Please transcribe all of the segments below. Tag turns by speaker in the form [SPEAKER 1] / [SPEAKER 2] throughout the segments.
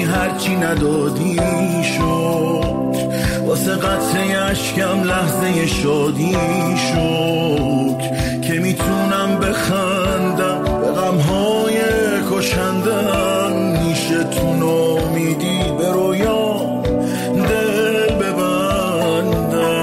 [SPEAKER 1] هرچی ندادی شد، واسه قطره اشکم لحظه شادی شد که میتونم بخندم به غمهای کشندم. میشه تو نامیدی به رویا دل ببندم.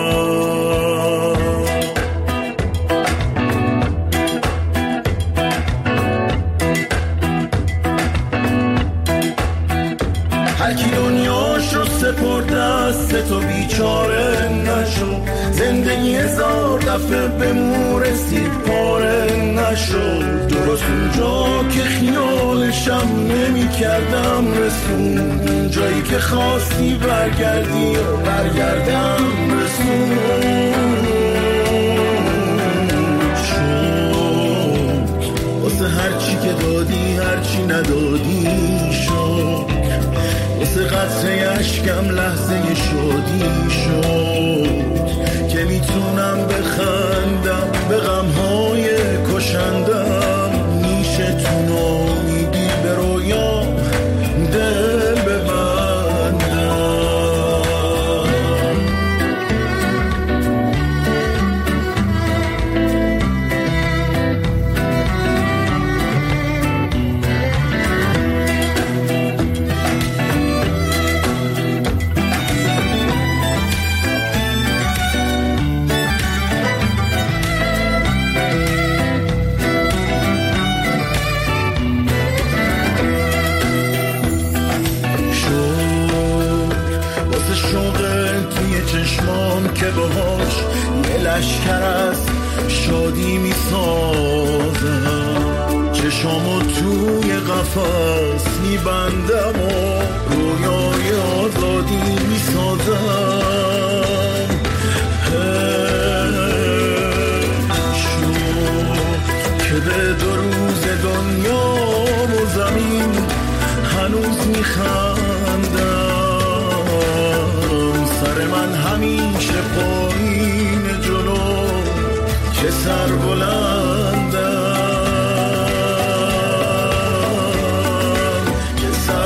[SPEAKER 1] هرکی دنیاشو سپرد دست تو بیچاره نشد، زندگی هزار دفعه به مو رسید پاره نشد. درست اونجا که خیالشم نمی کردم رسون، جایی که خواستی برگردی و برگردم رسون شد. واسه هرچی که دادی هرچی ندادی شد، واسه قطره اشکم لحظه شادی شد که میتونم بخندم به غمهای کشندم. میشه تو نامیدی به رویا دل ببندم. چشمان که باهاش یه لشکر از شادی می سازم، چشامو توی قفس می بندم و رویای آزادی می سازم. شد که به 2 روز دنیا و زمین هنوز می خندم. سر من همیشه پایین جلو که سر بلندم، که سر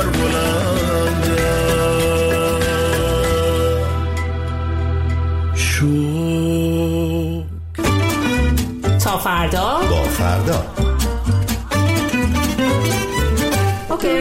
[SPEAKER 1] بلندم شد.
[SPEAKER 2] تا فردا
[SPEAKER 3] با فردا.
[SPEAKER 2] اوکی.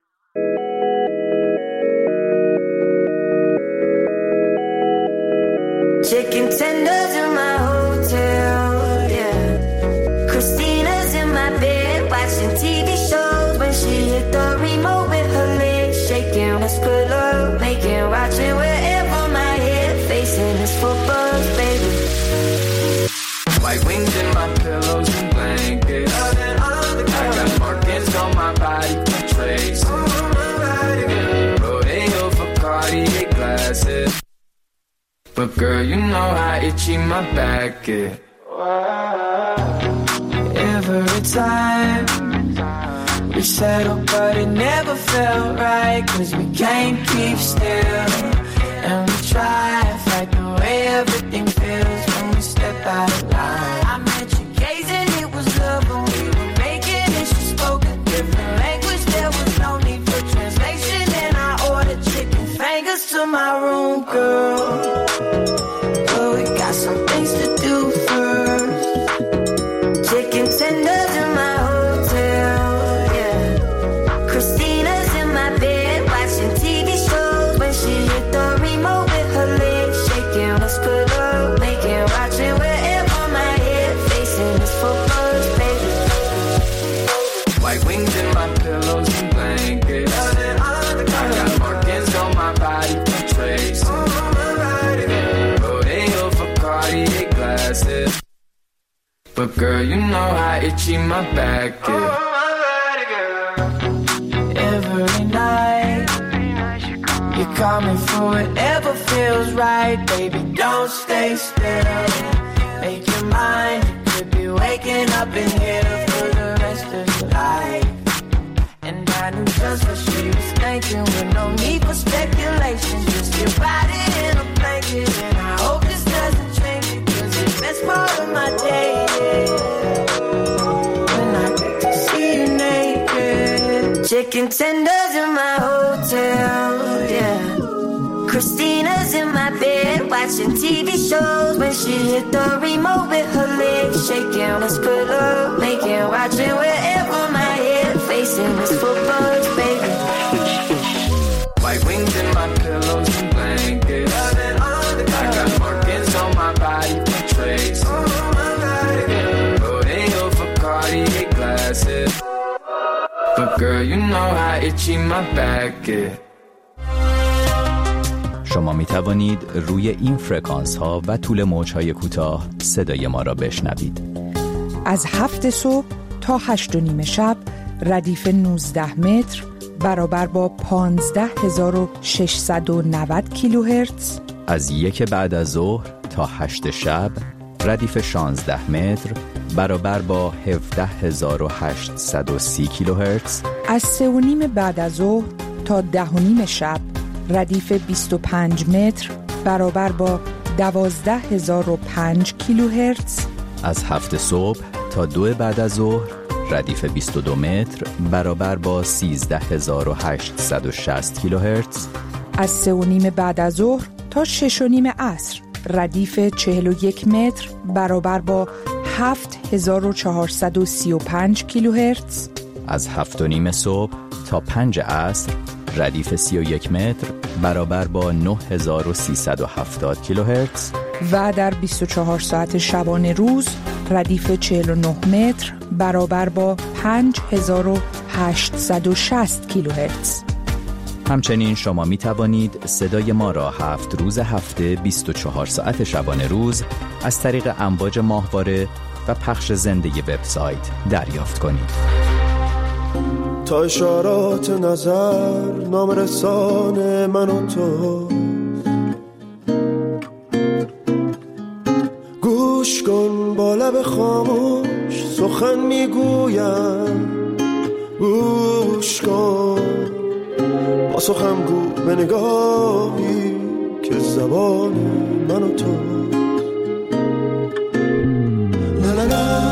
[SPEAKER 4] Chicken tenders in my hotel, yeah. Christina's in my bed watching TV shows when she hit the remote with her legs shaking. Let's put up, making, watching wherever my head facing is for buzz, baby.
[SPEAKER 5] White wings in my pillows and blankets. I got markings on my body for trace. Rodeo for Cartier glasses. But girl, you know how itchy my back is. Every time we settle, but it never felt right, 'cause we can't keep still. And we try to fight the way everything feels when we step out of line. I met you gazing, it was love when we were making it. She spoke a different language, there was no need for translation. And I ordered chicken fingers to my room, girl. But we got some things to do first. Chicken tenders in my hotel, yeah. Christina's in my bed watching TV shows when she hit the remote with her legs shaking. Let's put up, making, watching wherever my head facing is for buzz, baby. White wings in my pillows and blankets. I got markings on my body for trace. Rodeo for Cartier glasses. But girl, you know how itchy my back is. Every night you call me for whatever feels right. Baby, don't stay still. Make your mind, you could be waking up in here for the rest of your life. And I knew just what she was thinking, with no need for speculation. Just your body in a blanket, and I hope this doesn't change it, 'cause it's the best part of my day, yeah. When I get to see you naked. Chicken tenders in my hotel,
[SPEAKER 4] TV shows when she hit the remote with her legs shaking. Let's put up, making, watching wherever my head facing this football's baby.
[SPEAKER 5] White wings in my pillows and blankets. I got markings on my body for trace. Rodeo for Cartier glasses. But girl, you know how itchy my back is.
[SPEAKER 3] شما می توانید روی این فرکانس ها و طول موج های کوتاه صدای ما را بشنوید.
[SPEAKER 6] از 7 صبح تا 8 و نیم شب ردیف 19 متر برابر با 15690 کیلوهرتز.
[SPEAKER 3] از 1 بعد از ظهر تا 8 شب ردیف 16 متر برابر با 17830 کیلوهرتز.
[SPEAKER 6] از 3 و نیم بعد از ظهر تا 10 و نیم شب ردیف 25 متر برابر با 12005 کیلوهرتز.
[SPEAKER 3] از 7 صبح تا 2 بعد از ظهر ردیف 22 متر برابر با 13860 کیلوهرتز. از
[SPEAKER 6] 3 و نیم بعد از ظهر تا 6 و نیم عصر ردیف 41 متر برابر با 7435 کیلوهرتز.
[SPEAKER 3] از 7 و نیم صبح تا 5 عصر ردیف 31 متر برابر با 9370 کیلوهرتز.
[SPEAKER 6] و در 24 ساعت شبانه روز ردیف 49 متر برابر با 5860 کیلوهرتز.
[SPEAKER 3] همچنین شما می توانید صدای ما را 7 روز هفته 24 ساعت شبانه روز از طریق امواج ماهواره و پخش زنده وبسایت دریافت کنید.
[SPEAKER 1] تا اشارات نظر نام رسان من و تو، گوش کن با لب خاموش سخن میگویم، گوش کن با سخن گو به نگاهی که زبان من و تو. لا لا لا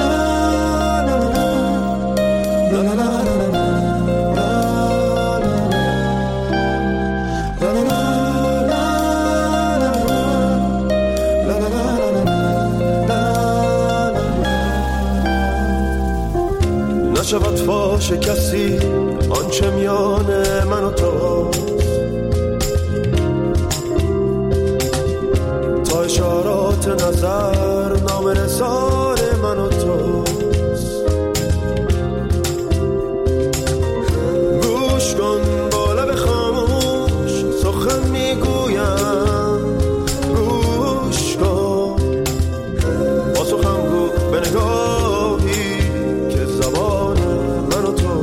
[SPEAKER 1] نشود فاش کسی آنچه میان من و تو، تا اشارات نظر نام رسان من و تو. گوش کن با لب خاموش سخن میگویم، گوش کن با سخن گو به نگاهی که زبان من و تو.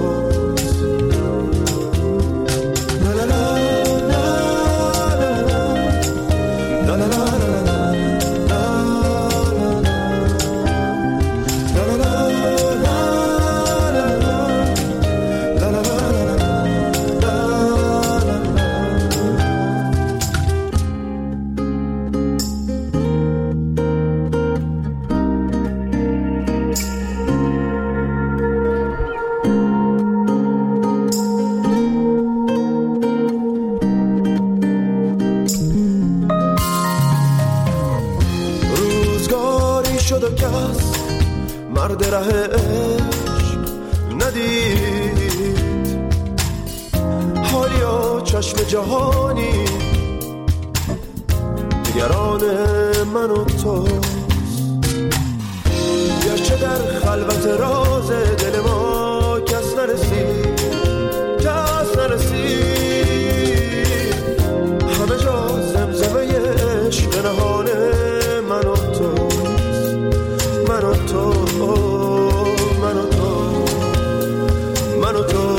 [SPEAKER 1] شد و کس مرد ره عشق ندید، حالیا چشم جهانی دیگران من و تو. گرچه در خلوت راز دل ما کس نرسید، کس نرسید، همه جا زمزمه عشق نهان من و تو، من و تو، من و تو، من و تو.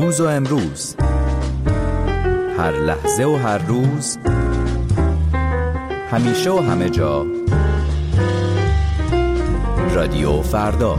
[SPEAKER 3] دیروز و امروز، هر لحظه و هر روز، همیشه و همه جا. رادیو فردا.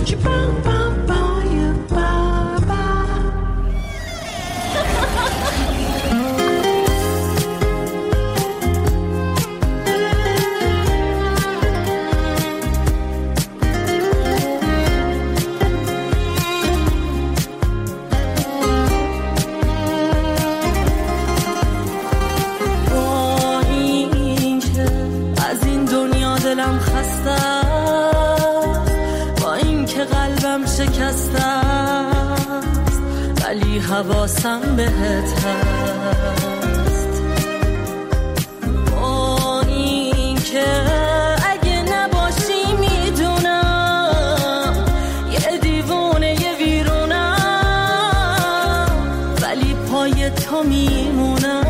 [SPEAKER 7] دلم خسته است، با این که قلبم شکسته است، ولی حواسم بهت هست. با این که اگه نباشی میدونم یه دیوونه یه ویرونم، ولی پای تو میمونم.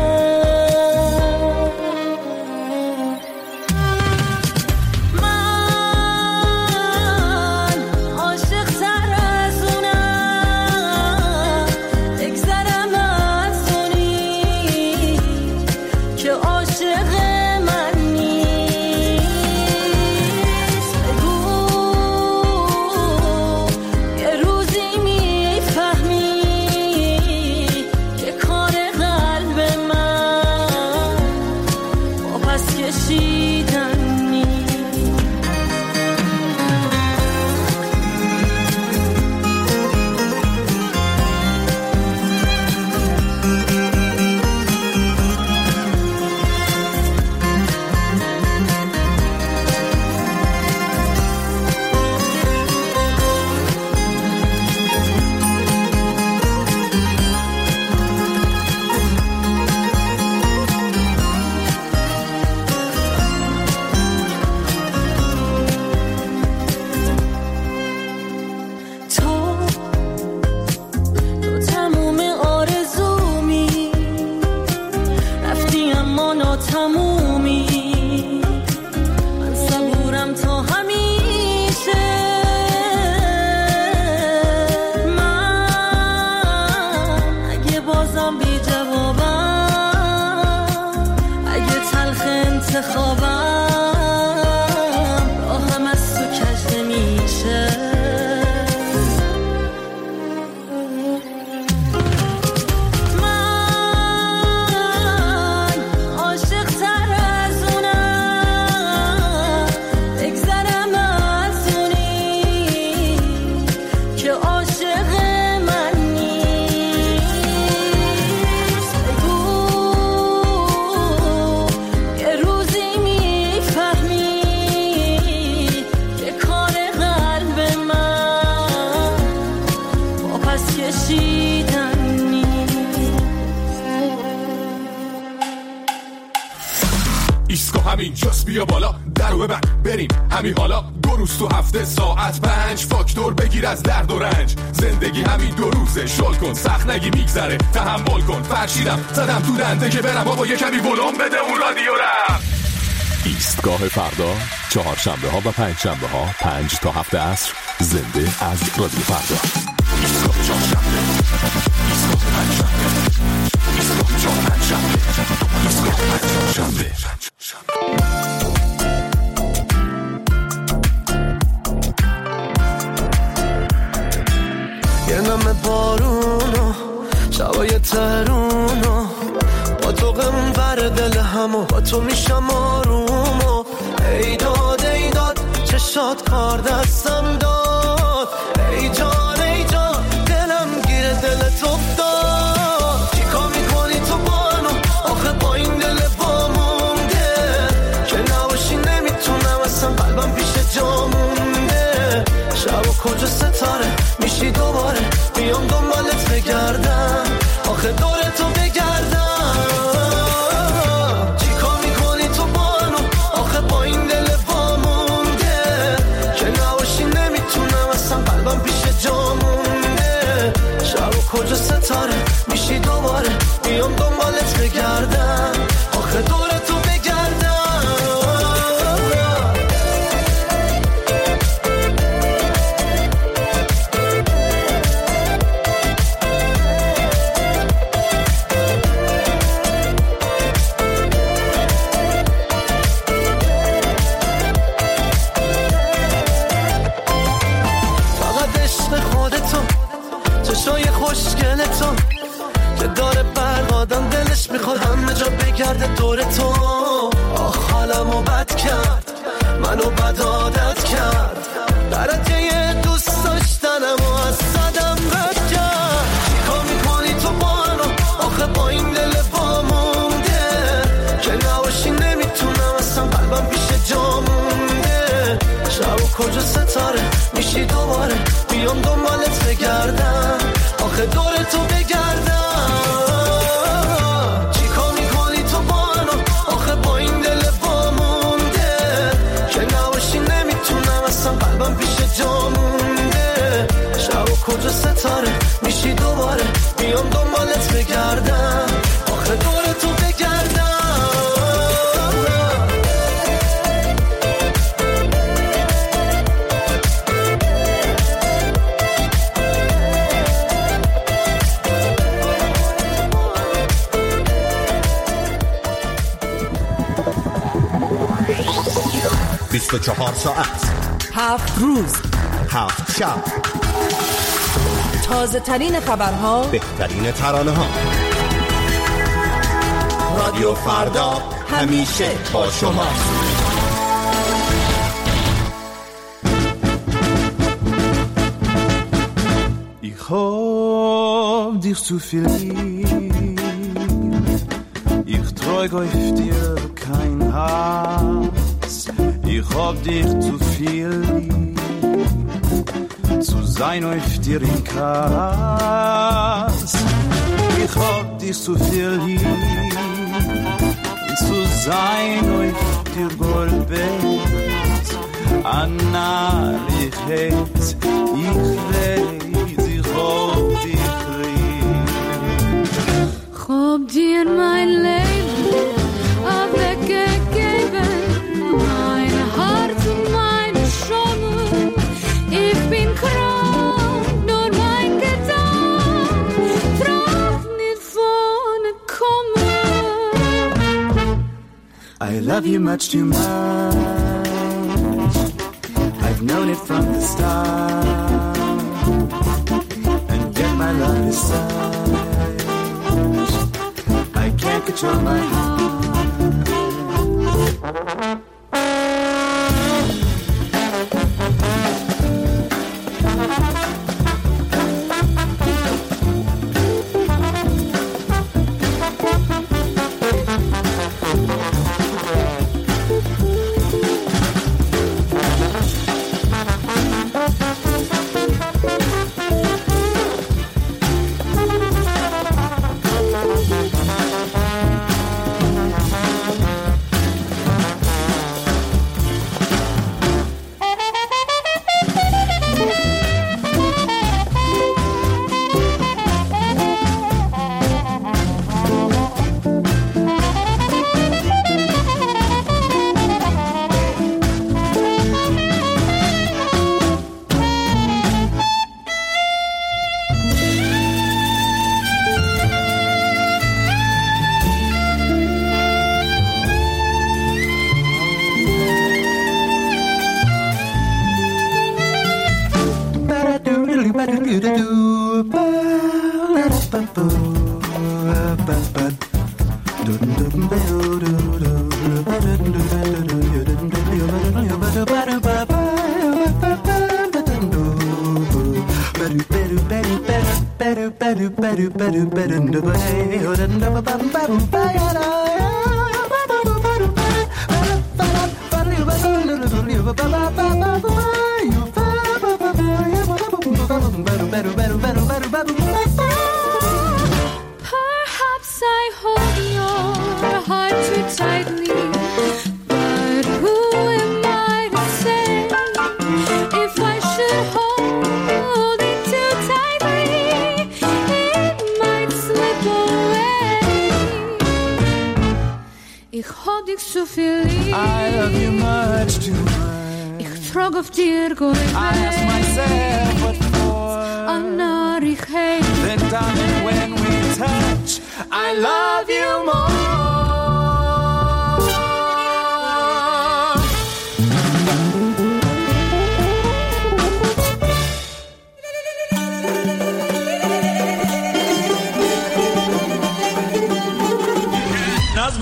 [SPEAKER 8] همینجاست بیا بالا درو ببند بریم همین حالا، 2 روز تو هفته ساعت 5 فاکتور بگیر از درد و رنج. زندگی همین 2 روزه، شل کن سخت نگی میگذره، تحمل کن. فرشیدم زدم تو دنده که برم بابا یه کمی ولوم بده اون رادیو رم.
[SPEAKER 9] ایستگاه فردا، 4 شنبه ها و 5 شنبه ها 5 تا 7 عصر زنده از رادیو فردا. ایستگاه 4 شنبه، ایستگاه 5 شنبه، ایستگاه 4 5 شنبه، ایستگاه 5 شنبه.
[SPEAKER 1] یه نم بارونو شبای ترونو با تو غم بر دل همو با تو میشم آرومو. ای داد ای داد چشات کار دستم داد، ای جان دلم گیره دلت افتاد. چیکار میکنی تو بانو آخه با این دل بامونده که نباشی نمیتونم اصلا قلبم پیش جا مونده. شب و کجا ستاره میشی دوباره بیام دنبالت بگردم آخه دور تو بگردم. چیکار میکنی تو بانو آخه با این دل بامونده که نباشی نمیتونم اصلا قلبم پیش جا مونده. شب و کجا ستاره میشی دوباره بیام دنبالت بگردم آخه دور تو بگردم. خوشگل تو که داره برقادم دلش میخواد همه جا بگرده دور تو. آخ حالمو بد کرد، منو بد عادت کرد، درجه دوست داشتنم و از صدم رد کرد. چیکار میکنی تو با منو آخه با این دل با مونده که نباشی نمیتونم اصلا قلبم پیش جا مونده. شب و کجا ستاره میشی دوباره بیام دنبالت بگردم آخه دور تو بگردم. چیکار میکنی تو با منو آخه با این دل با مونده که نباشی نمیتونم اصلا قلبم پیش جا مونده. شب و کجا ستاره میشی دوباره بیام دنبالت بگردم آخه دور تو بگردم.
[SPEAKER 10] ساعت
[SPEAKER 6] 7 روز
[SPEAKER 10] 7 شب،
[SPEAKER 6] تازه ترین خبرها،
[SPEAKER 10] بهترین ترانه ها. رادیو فردا همیشه با شما.
[SPEAKER 1] Ich hab dich zu viel lieb, ich träug auf dir kein Hass. Ich hab dich zu viel lieb, zu sein auf dir in Kass. Ich hab dich zu viel lieb, zu sein auf dir Goldbett. Anna, ich weiß, ich hab dich lieb.
[SPEAKER 11] Hab dir mein Leben weggegeben, mein Herz und meine Schöne. Ich bin krank, nur mein Gedanke drauf nicht vorne kommen.
[SPEAKER 1] I love you much too much, I've known it from the start, and yet my love is such, I can't control my heart.
[SPEAKER 11] Perhaps I hold your heart too tightly, but who am I to say if I should hold it too tightly, it might slip away. Ich hab dich so viel lieb,
[SPEAKER 1] I love you much too much,
[SPEAKER 11] ich trag auf dir Gold.
[SPEAKER 1] I ask myself what for,
[SPEAKER 11] Anna, ich hate.
[SPEAKER 1] then darling when we touch, I love you more.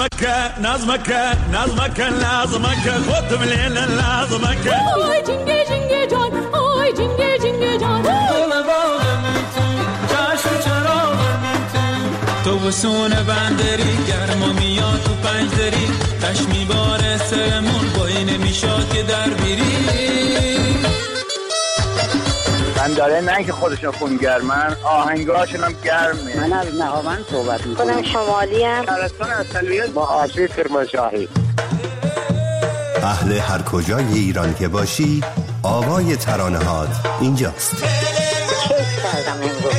[SPEAKER 12] خودم لیل لازمک
[SPEAKER 11] آی جنگه جنگه جان آی جنگه جنگه جان
[SPEAKER 5] گل باغم تو چشم چراغم تو بسونه بندری گرما میاد تو پنجدری تش میباره سرمون بایی نمیشاد که در بیری
[SPEAKER 13] من داره نه که خودشون خونگرمن آهنگاشون هم گرمه.
[SPEAKER 14] من از نهاوند صحبت میکنم.
[SPEAKER 15] خودم شمالی ام.
[SPEAKER 13] شهرستان اصلیت با آسی کرمانشاهی.
[SPEAKER 10] اهل هر کجای ایران که باشی آوای ترانه‌هات اینجاست.
[SPEAKER 15] کیف کردم امروز.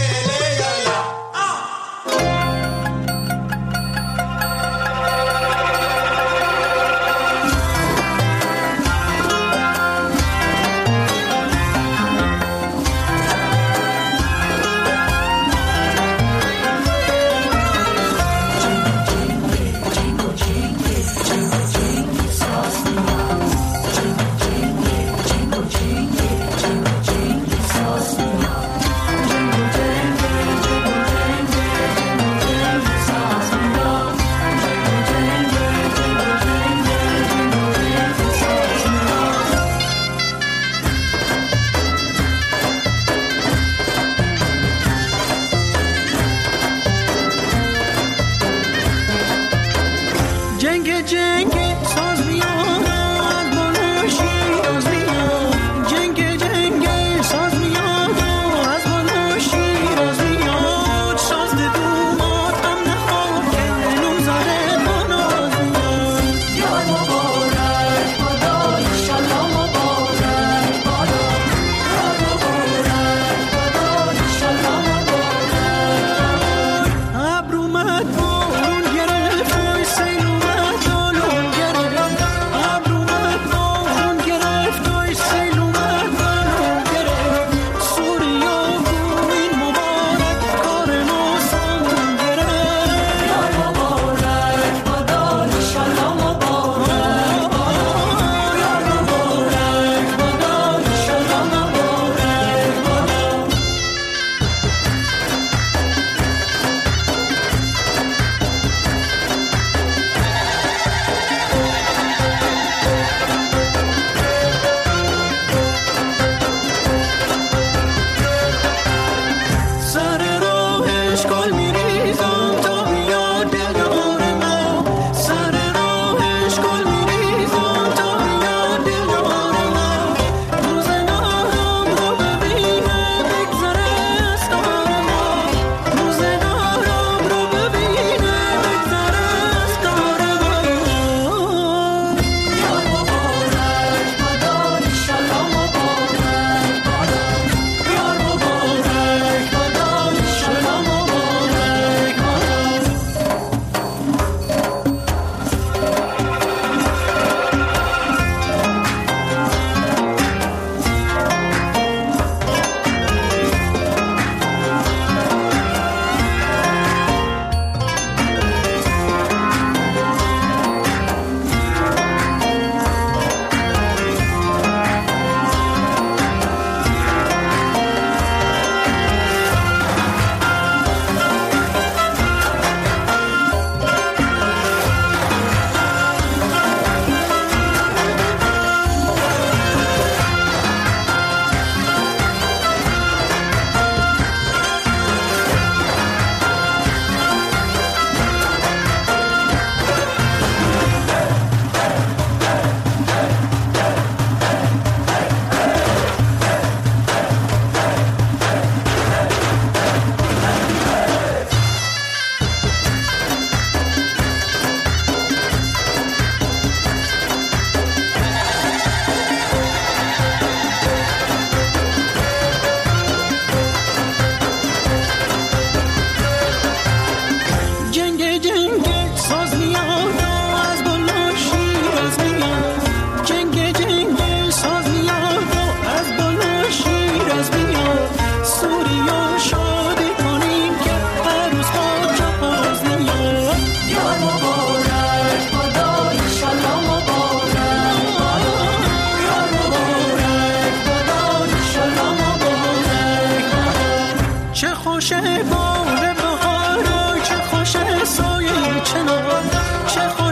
[SPEAKER 5] خوشه بار بهارا چه خوشه سایه چنار چه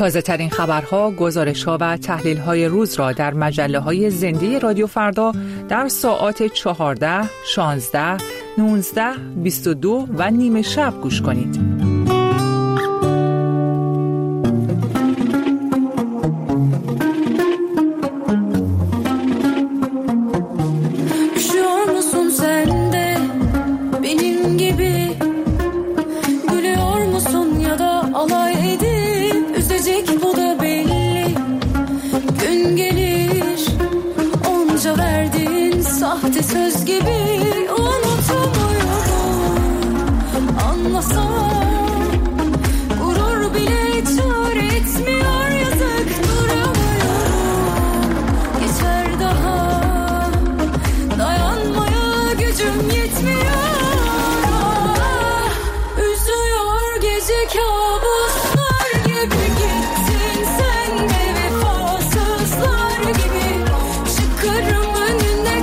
[SPEAKER 6] تازه ترین خبرها، گزارش‌ها و تحلیل‌های روز را در مجله‌های زنده رادیو فردا در ساعات 14، 16، 19، 22 و نیم شب گوش کنید.
[SPEAKER 11] Söz gibi unutamıyorum, anlasam gurur bile çare etmiyor, yazık duramıyorum. Geçer daha, dayanmaya gücüm yetmiyor. Üzüyor gece kabuslar gibi, gittin sen de vefasızlar gibi. Çıkarım önüne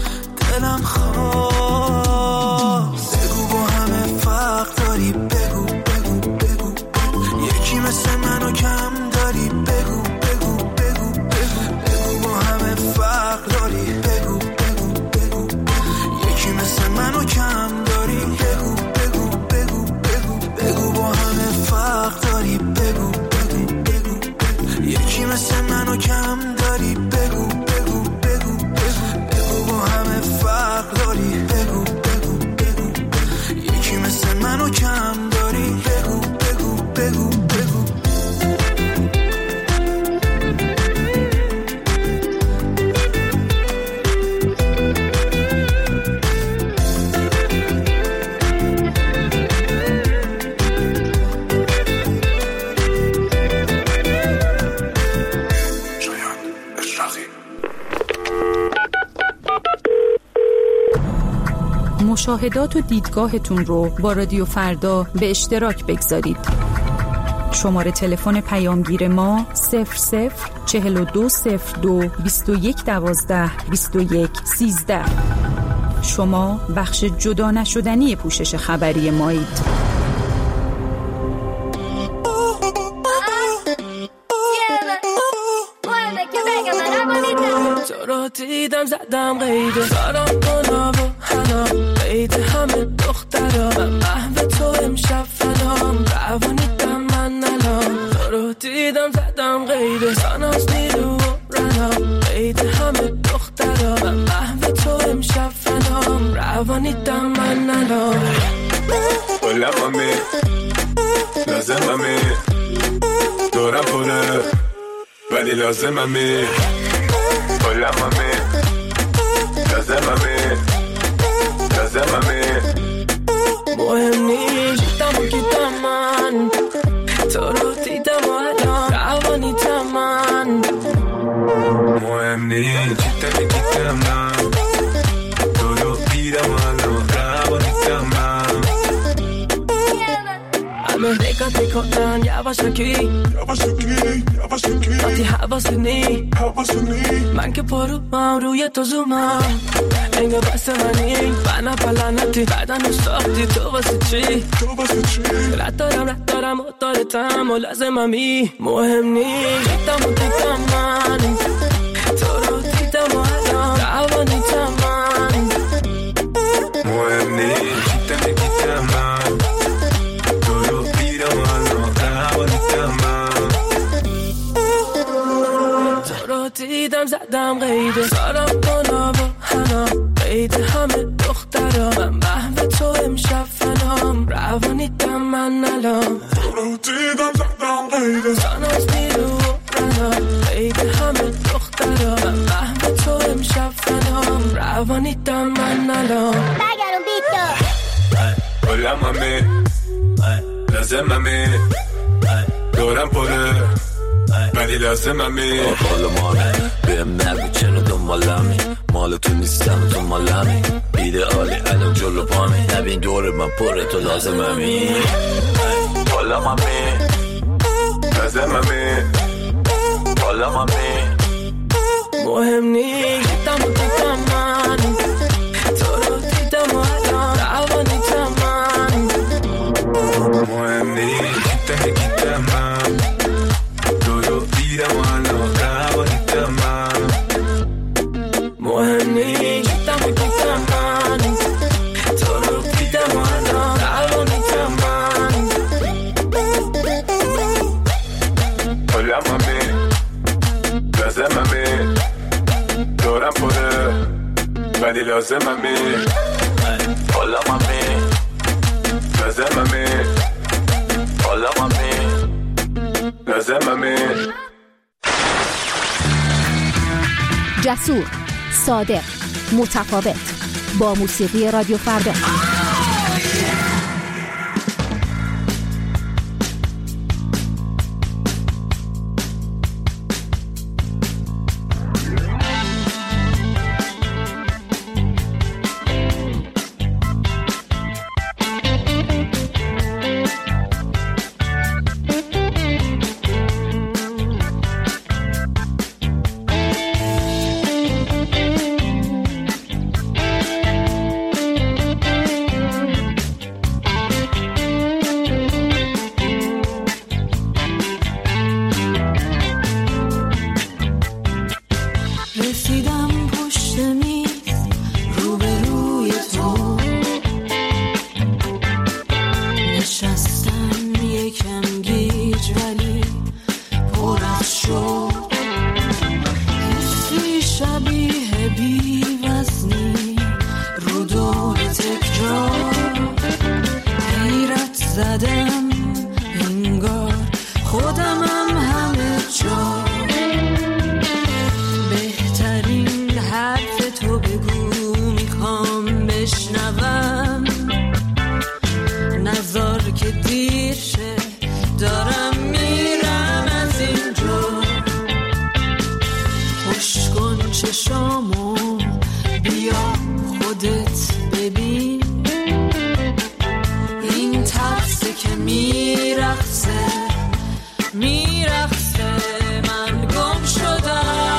[SPEAKER 5] دلم خواست بگو با همه فرق داری، بگو
[SPEAKER 1] مثل منو کم داری بگو بگو بگو بگو بگو با همه فرق داری بگو بگو بگو یکی مثل منو کم داری بگو بگو بگو بگو
[SPEAKER 16] مشاهدات و دیدگاهتون رو با رادیو فردا به اشتراک بگذارید. شماره تلفن پیامگیر ما 004202 2112 2113. شما بخش جدا نشدنی پوشش خبری مایید.
[SPEAKER 5] دیدم زدم قیده سرم کنم و حالا قیده همه دخترا من محو تو امشب فلام روانیدم من الان تو رو دیدم زدم قیده ساناز نیرو و رنا قیده همه دخترا من محو تو امشب فلام روانیدم من الان
[SPEAKER 8] بلممه لازممه دورم پره ولی لازممه بلممه لازممه
[SPEAKER 5] مهم نیست دیدم و گیدم من تو رو دیدم و الان روانیدم من
[SPEAKER 8] مهم نیست دیدم من تو رو دیدم و الان روانیدم من
[SPEAKER 5] همه نگاه میکنن یواشکی وقتی حواسونی من که پروم روی تو زومم انگه بس منی بنا پلنتی بدن و ساختی تو واسه چی رد دارم و دارتم و لازممی مهم نیست دیدم و دیدم من تو رو دیدم و الان روانیدم من
[SPEAKER 8] مهم نیست دیدم من تو رو دیدم و الان روانیدم من
[SPEAKER 5] تو رو دیدم زدم قیده سرم کنم و حنا قیده همه دخترا من محو تو امشب فلام روانیدم من الان
[SPEAKER 8] تو رو دیدم زدم قیده
[SPEAKER 5] ساناز نیرو و رنا قیده همه دخترا من محو تو امشب فلام روانیدم من الان
[SPEAKER 17] بگرم بیتو
[SPEAKER 8] بلممه لازممه دورم پره ولی لازممه
[SPEAKER 18] حال ماله بهم نگو چرا دنبالمی مال تو نیستم تو مالمی ایدئالی الان جلو پامی نبین دور من پره تو لازممی
[SPEAKER 8] بلممه لازممه
[SPEAKER 5] مهم نیست دیدم و دیدم من تو رو دیدم و الان روانیدم من
[SPEAKER 8] مهم نیست دیدم من تو رو دیدم و الان روانیدم من
[SPEAKER 5] مهم نیست دیدم و دیدم من تو رو دیدم و الان روانیدم من
[SPEAKER 8] بلممه لازممه دورم پره ولی لازممه بلممه لازممه
[SPEAKER 19] جسور، صادق، متفاوت با موسیقی رادیو فردا.
[SPEAKER 7] بی وزنی رو دور تکرار حیرت زدم انگار خودمم همه جا بهترین حرف تو بگو میخوام بشنوم نظر که دیر شه دارم میرم از اینجا خوش کن چشامو بیا خودت ببین این ترسه که میرقصه من گم شدم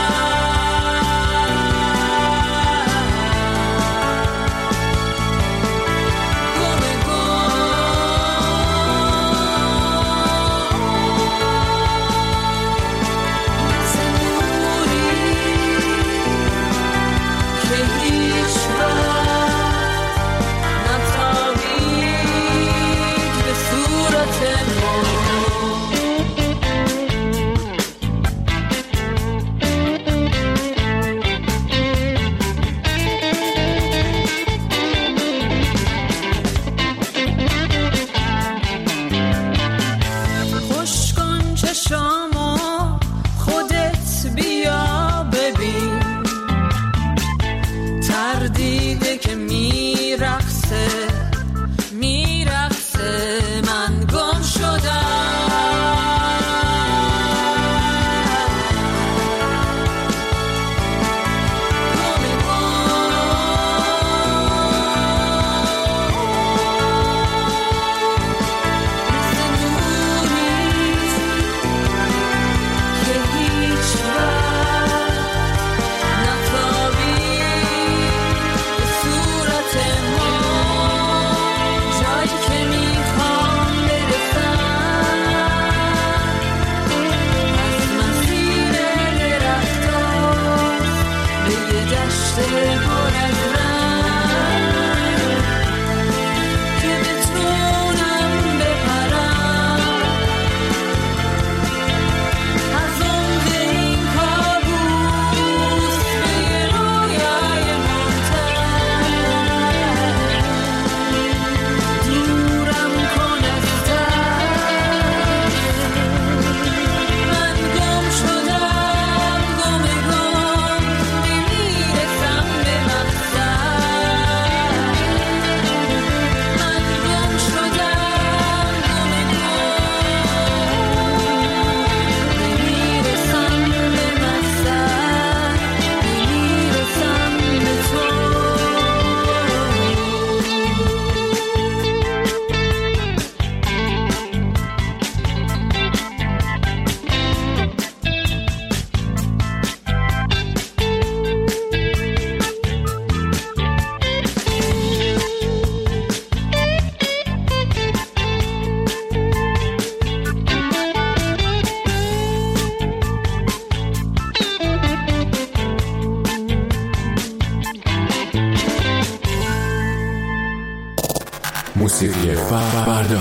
[SPEAKER 9] موسیقی فردا.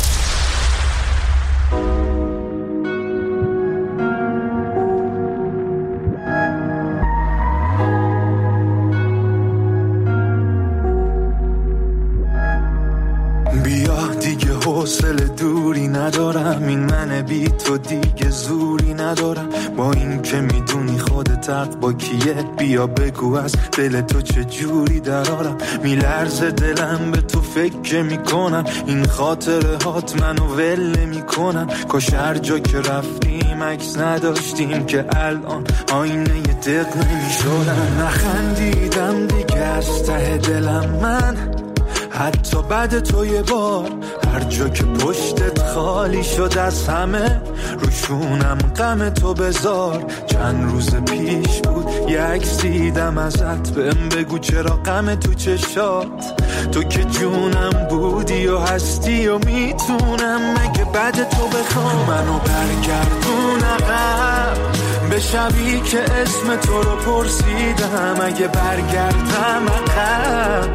[SPEAKER 1] حوصله دوری ندارم، این من بی تو دیگه زوری ندارم. با این که میدونی خودت حق با کیه، بیا بگو از دل تو چه جوری درارم. میلرزه دلم به تو فکر میکنم، این خاطره هات منو ول میکنن. کاش هر جا که رفتیم عکس نداشتیم که الان آینه ی دق نمیشدن. نخندیدم دیگه از ته دلم من، حتی بعد تو یه بار هر جا که پشتت خالی شد از همه، روشونم غم تو بذار. چند روز پیش بود یه عکس دیدم ازت، بهم بگو چرا غم تو چشات. تو که جونم بودی و هستی و میتونم مگه بعد تو بخوام منو برگردون عقب به شبی که اسم تو رو پرسیدم. اگه برگردم عقب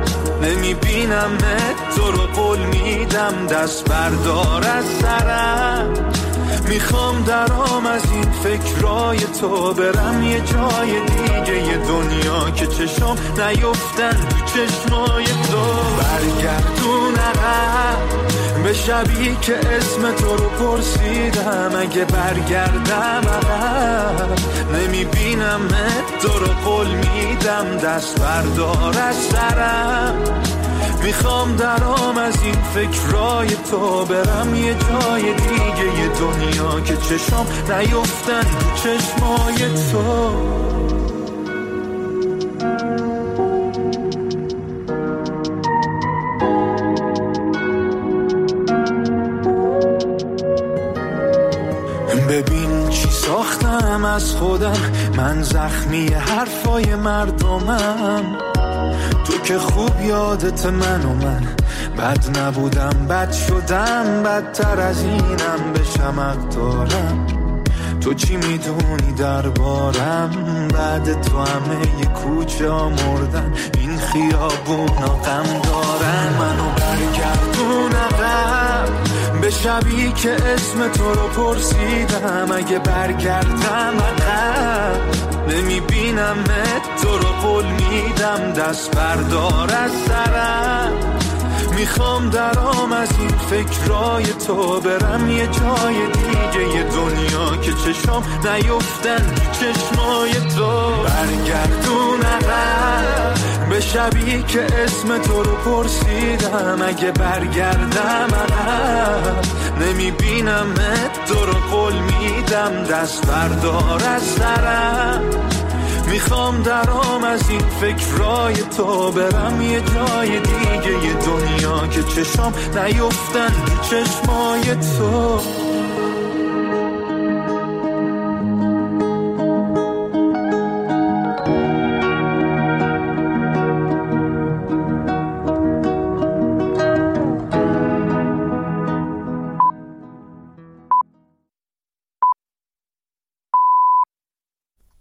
[SPEAKER 1] نمیبینم تو رو، قول میدم دست بردار از سرم. میخوام درام از این فکرای تو برم یه جای دیگه، یه دنیا که چشم نیفتن تو چشمای تو. برگردون عقب به شبی که اسم تو رو پرسیدم، اگه برگردم عقب نمیبینم تو رو، قول میدم دست بردار از سرم. میخوام درام از این فکرای تو برم یه جای دیگه، یه دنیا که چشم نیفتن تو چشمای تو. ببین چی ساختم از خودم، من زخمی حرفای مردمم. تو که خوب یادت من و من بد نبودم، بد شدم، بدتر از اینم بشم اقدارم. تو چی میدونی دربارم؟ بعد تو همه ی کوچه ها مردن، این خیابونا غم دارن. منو برگردون عقب به شبی که اسم تو رو پرسیدم، اگه برگردم عقب نمیبینم تو رو، قول میدم دست بردار از سرم. میخوام درام از این فکرای تو برم یه جای دیگه، یه دنیا که چشم نیفتن تو چشمای تو. برگردون عقب به شبی که اسم تو رو پرسیدم، اگه برگردم عقب نمیبینم تو رو، قول میدم دست بردار از سرم. میخوام درام از این فکرای تو برم یه جای دیگه، یه دنیا که چشم نیفتن تو چشمای تو.